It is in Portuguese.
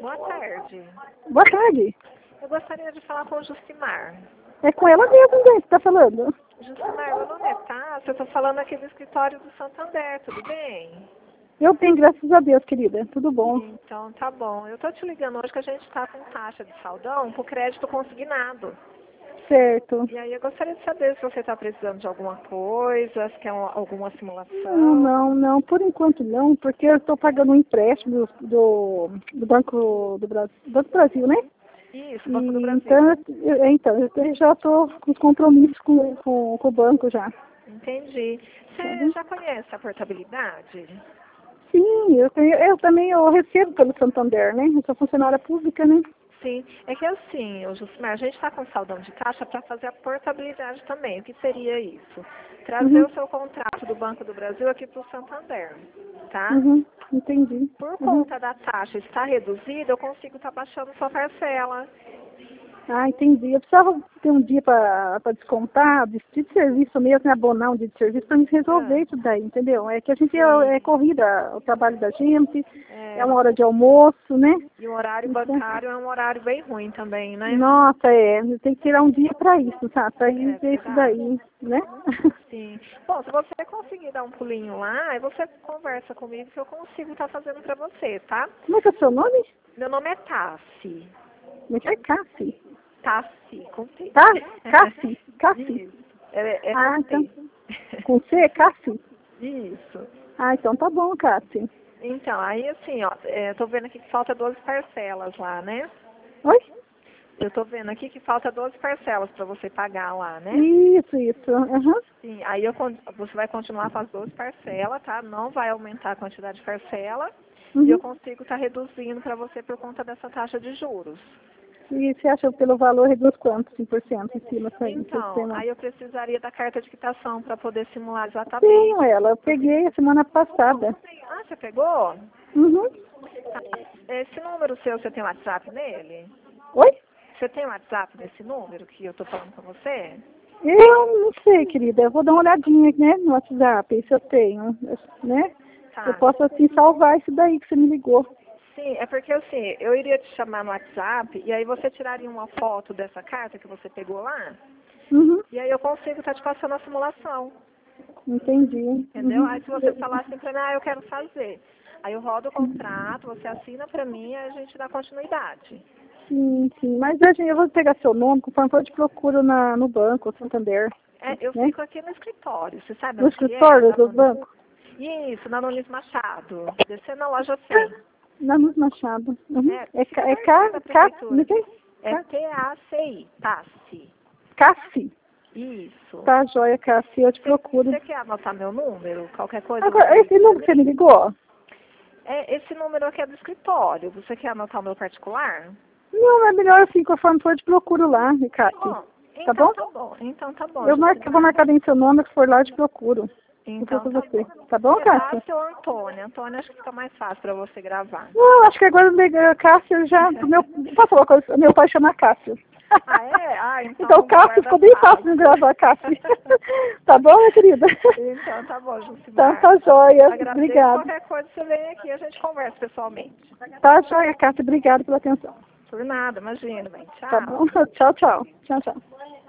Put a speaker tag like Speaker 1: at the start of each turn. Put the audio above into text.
Speaker 1: Boa tarde.
Speaker 2: Boa tarde.
Speaker 1: Eu gostaria de falar com o Jucimar.
Speaker 2: É com ela mesmo, né, que tá falando.
Speaker 1: Jucimar, meu nome é Tássia, eu estou falando aqui do escritório do Santander, tudo bem?
Speaker 2: Eu tenho, graças a Deus, querida. Tudo bom.
Speaker 1: Então, tá bom. Eu estou te ligando hoje que a gente está com taxa de saldão por crédito consignado.
Speaker 2: Certo.
Speaker 1: E aí eu gostaria de saber se você está precisando de alguma coisa, se quer alguma simulação.
Speaker 2: Não. Por enquanto não, porque eu estou pagando um empréstimo do Banco do Brasil, Banco do Brasil, né?
Speaker 1: Isso, Banco do Brasil.
Speaker 2: Então, eu já estou com compromisso com o banco já.
Speaker 1: Entendi. Você já conhece a portabilidade?
Speaker 2: Sim, eu também recebo pelo Santander, né? Eu sou funcionária pública, né?
Speaker 1: Sim, é que assim, Jucimar, a gente está com saldão de caixa para fazer a portabilidade também. O que seria isso? Trazer o seu contrato do Banco do Brasil aqui para o Santander, tá?
Speaker 2: Entendi.
Speaker 1: Por conta da taxa estar reduzida, eu consigo estar baixando sua parcela.
Speaker 2: Ah, entendi. Eu precisava ter um dia para descontar, de serviço mesmo, né? Abonar um dia de serviço para a gente resolver isso daí, entendeu? É que a gente é corrida, o trabalho da gente, é uma hora de almoço, né?
Speaker 1: E o horário bancário é um horário bem ruim também, né?
Speaker 2: Nossa, tem que tirar um dia para isso, sabe? Para ir ver isso daí, né?
Speaker 1: Sim. Bom, se você conseguir dar um pulinho lá, aí você conversa comigo que eu consigo estar fazendo para você, tá?
Speaker 2: Como é que é o seu nome?
Speaker 1: Meu nome é Tassi.
Speaker 2: Como é que é? Cassi?
Speaker 1: Tassi, com T.
Speaker 2: Tá? Cassi?
Speaker 1: Isso. É
Speaker 2: ah,
Speaker 1: com
Speaker 2: então.
Speaker 1: T.
Speaker 2: Com C, Cassi?
Speaker 1: Isso.
Speaker 2: Ah, então tá bom, Cassi.
Speaker 1: Então, aí assim, ó, tô vendo aqui que falta 12 parcelas lá, né?
Speaker 2: Oi?
Speaker 1: Eu tô vendo aqui que falta 12 parcelas para você pagar lá, né?
Speaker 2: Isso.
Speaker 1: Sim, aí você vai continuar com as 12 parcelas, tá? Não vai aumentar a quantidade de parcela. E eu consigo estar reduzindo para você por conta dessa taxa de juros.
Speaker 2: E você acha que pelo valor reduz quanto, 5% em cima disso aí?
Speaker 1: Então, aí eu precisaria da carta de quitação para poder simular exatamente.
Speaker 2: Sim, eu peguei a semana passada.
Speaker 1: Ah, você pegou? Tá. Esse número seu, você tem WhatsApp nele?
Speaker 2: Oi?
Speaker 1: Você tem WhatsApp nesse número que eu tô falando com você?
Speaker 2: Eu não sei, querida. Eu vou dar uma olhadinha, né, no WhatsApp, se eu tenho, né?
Speaker 1: Tá.
Speaker 2: Eu posso, assim, salvar isso daí que você me ligou.
Speaker 1: Sim, é porque assim, eu iria te chamar no WhatsApp e aí você tiraria uma foto dessa carta que você pegou lá e aí eu consigo estar te passando a simulação.
Speaker 2: Entendi.
Speaker 1: Entendeu? Aí se você falar assim pra mim, eu quero fazer. Aí eu rodo o contrato, você assina pra mim e a gente dá continuidade.
Speaker 2: Sim. Mas eu vou pegar seu nome, conforme eu te procuro no banco, Santander.
Speaker 1: Eu fico aqui no escritório, você sabe
Speaker 2: No
Speaker 1: onde que
Speaker 2: escritório do banco?
Speaker 1: Isso, na Nunes Machado. Descer na loja 100.
Speaker 2: Na Luz Machado. É
Speaker 1: T-A-C-I, Tassi.
Speaker 2: Cassi?
Speaker 1: Isso.
Speaker 2: Tá, joia, Cassi, eu te procuro.
Speaker 1: Você quer anotar meu número? Qualquer coisa?
Speaker 2: Agora, esse número que você me ligou?
Speaker 1: Esse número aqui é do escritório. Você quer anotar o meu particular?
Speaker 2: Não, é melhor assim, conforme for, eu te procuro lá, Cassi.
Speaker 1: Tá bom? Então tá bom.
Speaker 2: Eu vou marcar bem seu nome, se for lá, eu te procuro.
Speaker 1: Então tá
Speaker 2: você.
Speaker 1: bom.
Speaker 2: Tá bom, Cassi?
Speaker 1: Cássio ou Antônia? Antônia acho que fica mais fácil pra você gravar.
Speaker 2: Não, acho que agora Cássio já... Posso falar uma coisa? Meu pai chama Cássio.
Speaker 1: Ah, é? Ah,
Speaker 2: então Cássio ficou bem fácil de gravar, Cássio. Tá bom, minha querida?
Speaker 1: Então tá bom, Jucimar.
Speaker 2: Então tá joia.
Speaker 1: Agradeço.
Speaker 2: Obrigada.
Speaker 1: Qualquer coisa você vem aqui e a gente conversa pessoalmente.
Speaker 2: Tá joia, Cássio. Obrigada pela atenção.
Speaker 1: Por nada, imagina, bem. Tchau.
Speaker 2: Tá bom? Tchau. Tchau.